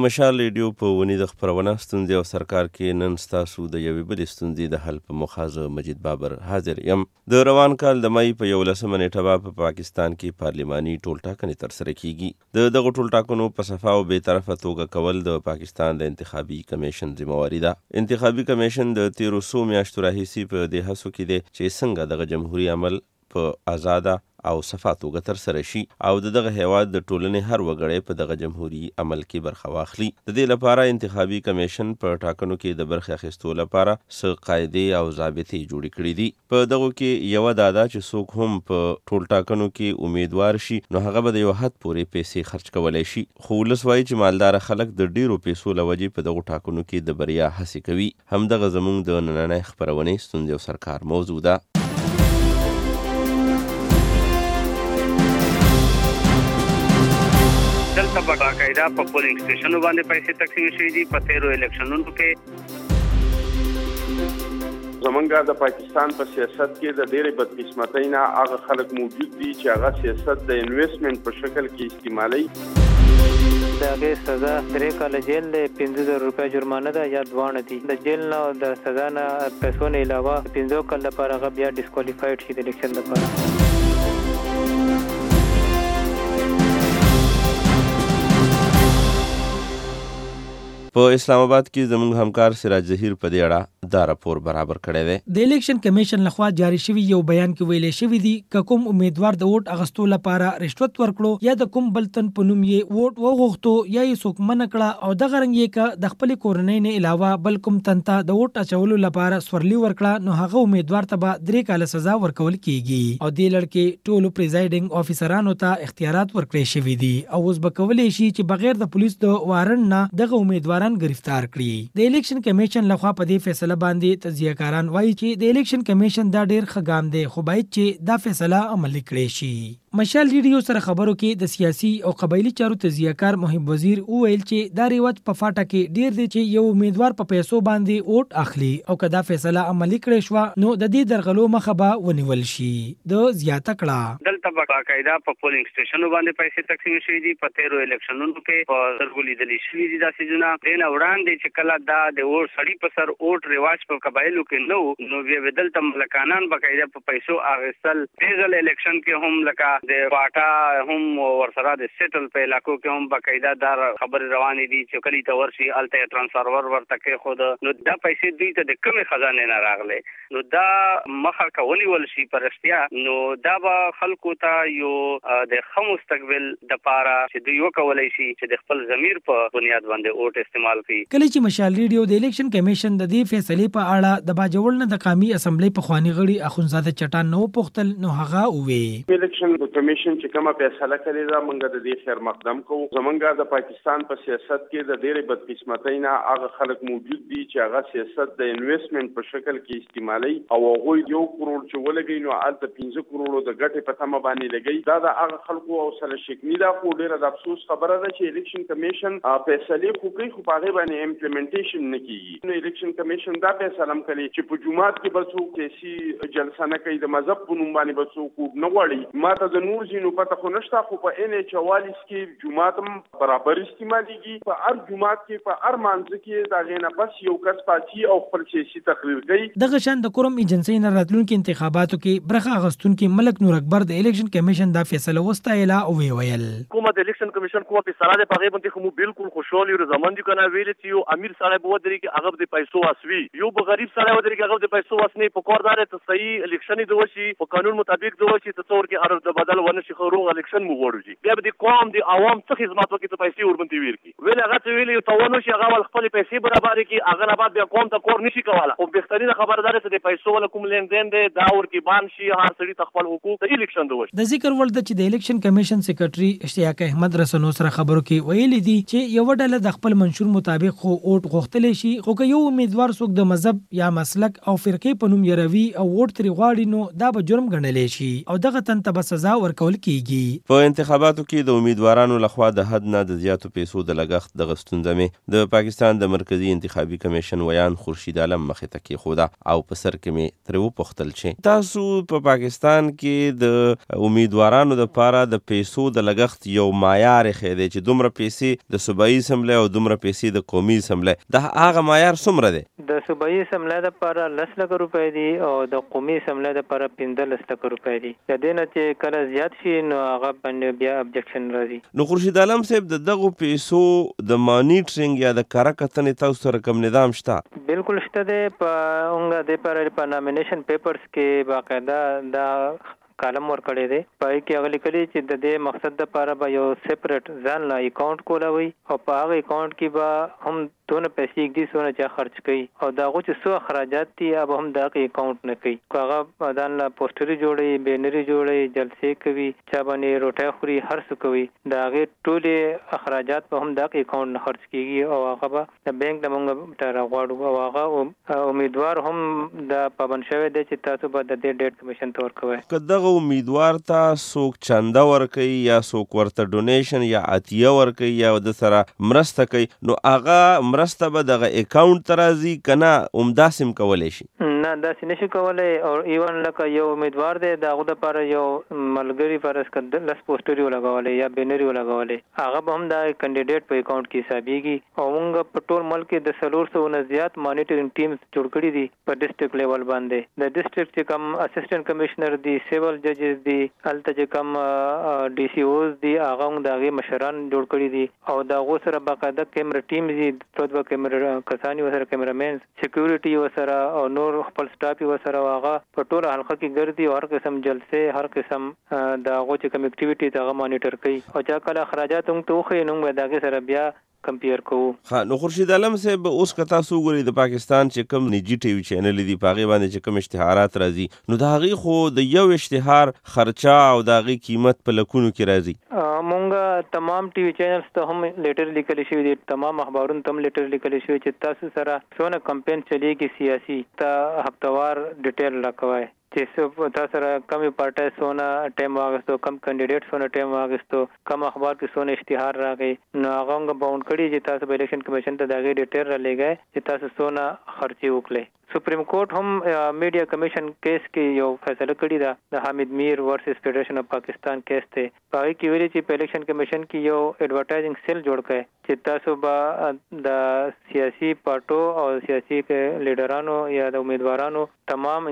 مشال ریډیو په ونې د خپرونه ستونزې او سرکار کې نن ستاسو د یوې بلې ستونزې د حل په موخه زه مجید بابر حاضر یم. د روان کال د مای په 11 نیټه په پاکستان کې پارلماني ټولټاکنې ترسره کیږي. د دغو ټولټاکنو په صفا او بیطرفه توګه کول د پاکستان د انتخابي کمیشن ذمہواري ده. انتخابي کمیشن د 1300 میاشتو راهیسې په دې هڅو کې دی چې څنګه دغه جمهوریت عمل په آزاده او صفا توګه ترسره شي او دغه هیواد د ټولنې هر وګړی په دغه جمهوریت عمل کې برخه واخلي. د دې لپاره انتخابي کمیشن په ټاکنو کې د برخې اخیستو لپاره څه قاعدې او ضابطې جوړې کړې دي. په دغو کې یوه دا ده چې څوک هم په ټول ټاکنو کې امیدوار شي نو هغه به د یو حد پورې پیسې خرج کولی شي. خو ولس وایي چې مالداره خلک د ډیرو پیسو له وجې په دغو ټاکنو کې د بریا هڅې کوي. همدغه زموږ د نننۍ خپرونې ستونزې او سرکار موضوع ده. دلته په باقاعده په پولینګ سټیشنونو باندې پیسې تقسیم شوي دي. په 13 الیکشنونو کې زمونږ د پاکستان په سیاست کې د ډېرې بدقسمتۍ نه هغه خلک موجود دي چې هغه سیاست د انویسټمنټ په شکل کې استعمالوي. د هغې سزا 3 کاله جیل دی، 15,000 روپۍ جرمانه ده یا دواړه دي. د جیل نه او د سزا نه پیسو نه علاوه 15 کال لپاره هغه بیا ډسکوالیفاید شي د الیکشن لپاره. په اسلام آباد کې زموږ همکار سراج ظهیر په دې اړه دا راپور برابر کړی دی. د الیکشن کمیشن لخوا جاری شوی یو بیان کې ویلې شوی دی که کوم امیدوار د ووټ اغستو لپاره رشوت ورکړو یا د کوم بل تن په نوم یې ووټ وغوښتو یا یې څوک منع کړه او دغه رنګ یې که د خپلې کورنۍ نه علاوه بل کوم تن ته د ووټ اچولو لپاره سورلي ورکړه نو هغه امیدوار ته به 3 کاله سزا ورکول کیږي. او دې لړ کې ټولو پریزایډینګ افیسرانو ته اختیارات ورکړي شوي دي او اوس به کولی شي چې بغیر د پولیس د وارنټ نه دغه امیدواران گرفتار کړي. د الیکشن کمیشن لخوا په دې فیصله باندې تجزیه‌کاران وایي چې د الیکشن کمیشن دا ډیر ښه ګام دی خو باید چې دا فیصله عملي کړي شي. مشال ریډیو سره خبرو کې د سیاسي او قبایلی چارو تجزیه‌کار محب وزیر وویل چې دا رواج په فاټا کې ډیر دی چې یو امیدوار په پیسو باندې ووټ اخلي او که دا فیصله عملي کړي شو نو د دې درغلو مخه به ونیول شي. د زیاته کړه دلته په باقاعده په پولینګ سټیشنونو باندې پیسې تقسیم شوي دي. په 13 الیکشنونو کې په سترګو لیدل شوي دي دا څیزونه. دې وړاندې چې کله دا د ووټ سړي په سر ووټ رواج په قبایلو کې نو بیا دلته ملکانان باقاعده په پیسو اخیستل. دغه الیکشن کې هم لکه د پاټا هم ورسره د سیټل په علاقو کې هم باقاعده دار خبر روانې دي چې کلی ته ورشي الته ترانسفرور ورته کې خود نو دا پیسې دوی ته د کومه خزانه نه راغله نو دا مخه کولی ول شي پرشتیا نو دا به خلکو ته یو د خمو مستقبل د پاره چې دوی وکولای شي چې د خپل ضمیر په بنیاد باندې ووټ استعمال کړي. کله چې مشال ریډیو د الیکشن کمیشن د دې فیصلې په اړه د باجوړ نه د قومي اسمبلی په خواني غړي اخونزاده چټان نو پختل نو هغه وې الیکشن کمیشن چې کومه فیصله کړې ده موږ د دې خیر مقدم کوو. زمونږ د پاکستان په سیاست کې د ډېرې بدقسمتۍ نه هغه خلک موجود دي چې هغه سیاست د انویسټمنټ په شکل کې استعمالوي او هغوی 1 کروڑ چې ولګوي نو هلته 15 کروڑو د ګټې په تمه باندې لګوي. دا د هغه خلکو حوصله شکني ده خو ډېره د افسوس خبره ده چې الیکشن کمیشن فیصلې خو کوي خو په هغې باندې امپلیمنټیشن نه کیږي. نو الیکشن کمیشن دا فیصله هم کوي چې په جومات کې به څوک سیاسي جلسه نه کوي، د مذهب په نوم باندې به څوک نه غواړي. ما ته د نور ځینو پته خو نشته خو په NH44 کې جومات هم برابر استعمالیږي. په هر جومات کې په هر مانځه کې د هغې نه بس یو کس پاتې او خپل سیاسي تقریر کوي. دغه شان د کوروم ایجنسۍ نه راتلونکي انتخاباتو کې برخه اخیستونکي ملک نور اکبر د الیکشن کمیشن دا فیصله وستایله او ویل کومه د الیکشن کمیشن کومه فیصله ده په هغې باندې خو موږ بالکل خوشحال یو. زمون دي کنه ویل چې یو امیر سړی به ودرېږي چې هغه د پیسو واسوي، یو به غریب سړی ودرېږي چې هغه د پیسو واس نه. په کار دار ته صحیح الیکشن دی وشي په قانون مطابق دی وشي ته څور کې هر د بدل ونه شي خو روغ الیکشن مو غوړو بیا به د قوم د عوام څخه خدمت وکړي ته پیسې وربندې ورکړي. ویل هغه ته ویل ته ونه شي هغه خپل پیسې برابر کړي هغه نه بعد بیا قوم ته کور نشي کوله. او بهترینه خبردار ته د پیسو ولا کوم لیندین دی دا ورکی بان شي هر سړي خپل حقوق د الیکشن دی. د ذکر ول د چې د الیکشن کمیشن سیکریټري اشتیاق احمد رسنو سره خبرو کې ویلي دي چې یو ډله د خپل منشور مطابق خو ووټ غوښتلی شي خو که یو امیدوار څوک د مذهب یا مسلک او فرقې په نوم یروي او ووټ ترې غواړي نو دا به جرم ګڼلی شي او دغه تن ته به سزا ورکول کیږي. په انتخاباتو کې د امیدوارانو لخوا د حد نه د زیاتو پیسو د لګښت دغه ستونزه د پاکستان د مرکزی انتخابي کمیشن ویان خورشید عالم مخې ته کېښوده او په سر کې مې ترې وپوښتل چې تاسو په پاکستان کې د امیدوارانو دپاره د پیسو د لګښت یو معیار ایښی دی چې دومره پیسې د صوبایي اسمبلی او دومره پیسې د قومي اسمبلی د هغه معیار څومره دی؟ د صوبایي اسمبلی دپاره 10 لکه روپۍ دي او د قومي اسمبلی دپاره 15 لکه روپۍ دي. د دې نه چې کله زیات شي نو هغه باندې بیا ابجکشن راځي. نو خورشید عالم صاحب د دغو پیسو د مانیټرینګ یا د کره کتنې تاسو سره کوم نظام شته؟ بالکل شته دی. په د نامینیشن پیپرز کې باقاعده دا کالم ورکړی دی. پای کې هغه لیکلي چې د دې مقصد دپاره به یو سیپریټ ځان لا اکاونټ کولوي او په هغه اکاونټ کې به هم دونه پیسې ږدي څونه چې خرچ کوي او د هغو چې څو اخراجات دي هغه هم د هغې اکاونټ نه کوي. که هغه ځان له پوسټري جوړوي، بینري جوړوي، جلسې کوي، چا باندې روټۍ خوري، هر څه کوي، د هغې ټولې اخراجات به هم د هغې اکاونټ نه خرچ کېږي او هغه به د بینک نه موږ ته راغواړو او هغه امیدوار هم د پابند شوی دی چې تاسو به د دې ډیټ کمیشن ته ورکوئ. که دغه امیدوار ته څوک چنده ورکوي یا څوک ورته ډونیشن یا عطیه ورکوي یا د سره مرسته کوي نو هغه مرسته به دغه اکاونټ ته راځي که نه همداسې هم کولی شي؟ نه داسې نشي کولی. او ایون لکه یو امیدوار دی د هغو دپاره یو ملګري فرض کړه 10 پوسټري ولګولی یا بینري ولګولی هغه به هم د کینډیډیټ په اکاونټ کې حسابېږي. او موږ په ټول ملک کې د 400 نه زیات مانیټرینګ ټیمز جوړ کړي دي په ډسټرکټ لیول باندې. د ډسټرکټ چې کوم اسسټنټ کمشنر دي، سیول ججز دي، هلته چې کوم ډي سی اوز دي هغه هم د هغې مشران جوړ کړي دي او د هغو سره باقاعده کیمرا ټیمز دي، دوه کیمرا کسان یې ورسره کیمرامینز، سیکیورټي یې ورسره او نور خپل سټاف یې ورسره هغه په ټوله حلقه کې ګرځي او هر قسم جلسې، هر قسم د هغو چې کوم اکټیویټي د هغه مانیټر کوي او چا کله اخراجات موږ ته وښیي نو موږ به د هغې سره بیا کمپیر کوو. نو خورشید عالم صاحب اوس که تاسو وګورئ د پاکستان چې کوم نجي ټي وي چینل دي په هغې باندې چې کوم اشتهارات راځي نو د هغې خو د یو اشتهار خرچه او د هغې قیمت په لکونو کې راځي. مونږ تمام ټي وي چینلز ته هم لیټر لیکلی شوي دي، تمام اخبارونو ته هم لیټر لیکلی شوي چې تاسو سره څونه کمپین چلیږي سیاسي ته هفتوار ډیټیل راکوئ چې تاسو سره کم پارټۍ څونه ټایم واخیستو، کم کینډیډیټ څونه ټایم واخیستو، کم اخبار کې څونه اشتهار راغی نو هغه موږ باونډ کړي چې تاسو به الیکشن کمیشن ته د هغې ډیټیل رالیږئ چې تاسو څونه خرچې وکړئ. سپریم کورټ هم میډیا کمیشن کیس کې یو فیصله کړې ده د حامد میر ورسز فیډریشن اف پاکستان کیس ته. په هغې کې ویلي چې په الیکشن کمیشن کې یو ایډورټایزنګ سیل جوړ کړئ چې تاسو به د سیاسي پارټو او سیاسي لیډرانو یا د امیدوارانو تمام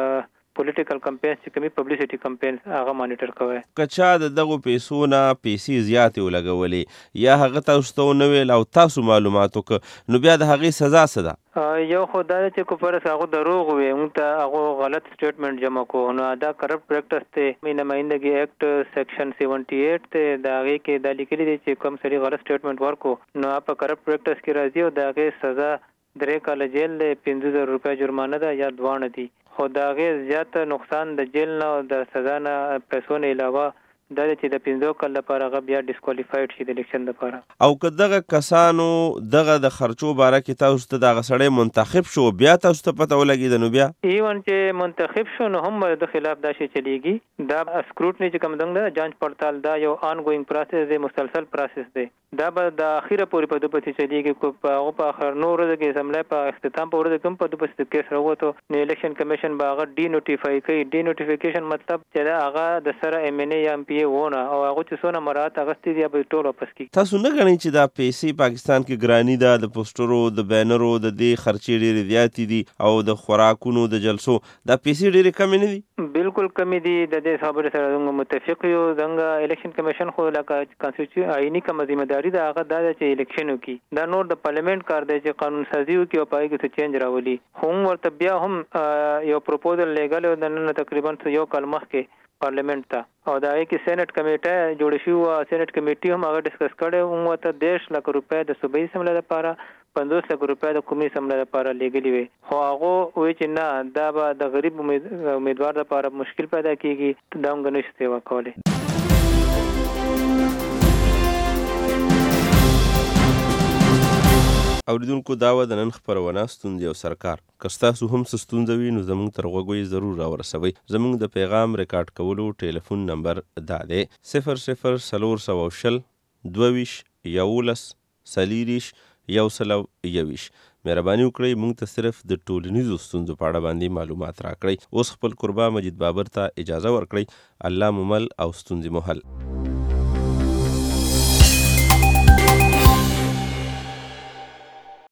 پولیټیکل کمپینز چې کومي پبلیسټي کمپینز هغه مانیټر کوي. که چا د دغو پیسو نه پیسې زیاتې ولګولې یا هغه تاسو ته ونه ویل او تاسو معلومات وکړه نو بیا د هغې سزا څه ده؟ یو خو دا دی چې که فرض هغه دروغ وي موږ ته هغه غلط سټیټمنټ جمع کوو نو دا کرپټ پریکټس دی. نمایندګي ایکټ سیکشن 78 ته د هغې کې دا لیکلي دی چې کوم سړي غلط سټیټمنټ ورکړو نو په کرپټ پریکټس کې راځي او د هغې سزا 3 کاله جیل دی، 15,000 روپۍ جرمانه ده یا دواړه دي. خو د هغې زیات نقصان د جیل نه او د سزا نه پیسو نه علاوه دا چې د 15 کال لپاره هغه بیا ډسکوالیفاید شي د الیکشن لپاره. او که دغه کسانو دغه د خرچو باره کې تاسو ته دغه سړی منتخب شو بیا تاسو ته پته ولګېده نو بیا ایون چې منتخب شو نو هم د خلاف دا شی چلیږي. دا سکروټنی چې کوم دنګ ده جانچ پړتال دا یو آن ګوینګ پروسس دی، مسلسل پروسس دی. دا به د اخیره پورې په دوه پسې چلیږي. کو په هغه په اخر نور ورځ کې اسمبلی په اختتام په ورځ کوم په دوه پسې کیس راووتو نو الیکشن کمیشن به هغه ډي نوټیفای کوي. ډي نوټیفیکیشن مطلب چې دا هغه د سره ایم ان ای یا ام پی ای ونه او هغه چې څونه مراد اغستې دي به ټول واپس کړي. تاسو نه غواړئ چې دا پیسې پاکستان کې ګرانی ده، د پوسټرو د بینرو د دې خرچې ډېرې زیاتې دي او د خوراکونو د جلسو دا پیسې ډېرې کمې نه دي؟ بالکل کمې دي. د دې خبرې سره موږ متفق یو. څنګه الیکشن کمیشن خو لکه کانسټیټیوشن آئینی کومه ذمہداري ده هغه دا چې الیکشن وکړي. دا نور د پارلیمنت کار دی چې قانون سازي وکړي او پای کې څه چینج راولي. خو ورته بیا هم یو پروپوزل لګل د نن تقریبا یو کال مخکې پارلیمنت ته او دا کې سېنات کمیټه جوړ شو او سېنات کمیټي هم هغه ډسکس کړي او ته 10 لک روپۍ د صوبایي اسمبلی لپاره 50 لک روپۍ د قومي اسمبلی لپاره لګلې وي. خو هغه وایي چې نه دا به د غریب امیدوار لپاره مشکل پیدا کیږي. دا موږ نشو سیوا کولی. اوریدونکو داوه د نن خپرونه ستونزې او سرکار که ستاسو هم څه ستونزه وي نو زموږ تر غوږو یې ضرور راورسوئ. زموږ د پیغام ریکارډ کولو ټلیفون نمبر دا دی 00420 22 11 40 121. مهرباني وکړئ موږ ته صرف د ټولنیزو ستونزو په اړه باندې معلومات راکړئ. اوس خپل قربا مجید بابر ته اجازه ورکړئ. الله مو مل او ستونزې مو حل.